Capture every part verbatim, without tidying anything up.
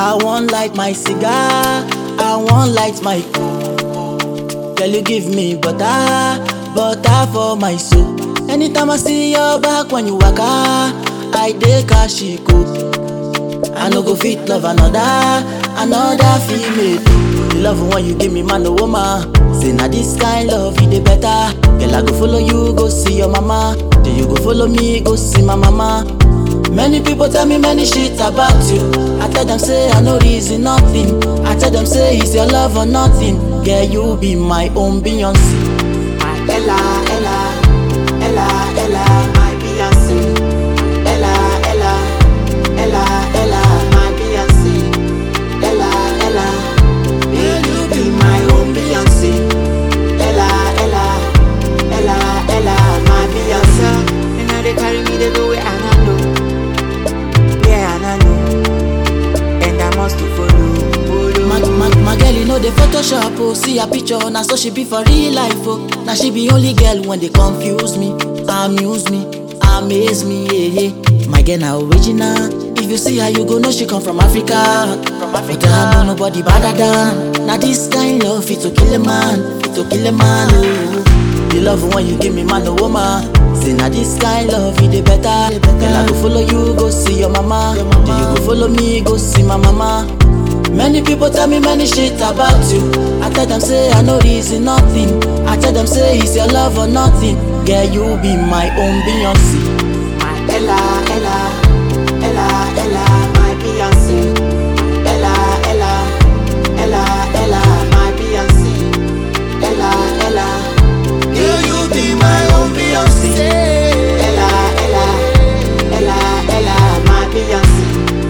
I want light my cigar, I want light my Girl, you give me butter, butter for my soul. Anytime I see your back when you walk out, I dey cash it go. I no go fit love another, another female. The love when you give me man or woman. Say na this kind love you dey better. Girl, I go follow you, go see your mama. Then you go follow me, go see my mama. Many people tell me many shit about you. I tell them say I no reason nothing. I tell them say it's your love or nothing. Girl, you be my own Beyonce. My Ella, Ella, Ella, Ella, my Beyonce. Ella, Ella, Ella, Ella, my Beyonce. Ella, Ella, will you be my own Beyonce? Ella, Ella, Ella, Ella, my Beyonce. You know they carry me, they do it, and I know. Yeah, and I know. And I must follow. follow. My, my, my girl, you know the Photoshop, oh. See a picture, now so she be for real life, oh. Now she be only girl when they confuse me, amuse me, amaze me, yeah, yeah. My girl now original. If you see her, you go know she come from Africa. From Africa, but I know nobody better than. Now this kind love, it to kill a man, it to kill a man, oh. The love when you give me man or woman. Say now this kind love, it dey better. Girl, I go follow you, go see your mama. Then you go follow me, go see my mama. Many people tell me many shit about you. I tell them say I no reason nothing. I tell them say it's your love or nothing. Girl, you be my own Beyonce. My Ella, Ella, Ella, Ella, my Beyonce. Ella, Ella, Ella, Ella, my Beyonce. Ella, Ella, will you be my own Beyonce? Ella, Ella, Ella, Ella, my Beyonce.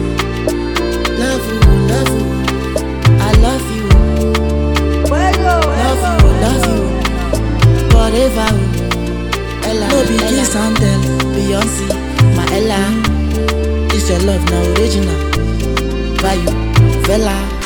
Love you, love you, I love you. Love you, love you, forever. Ella, no be kiss and tell, Beyonce, my Ella. This your love now original. By you, Fela.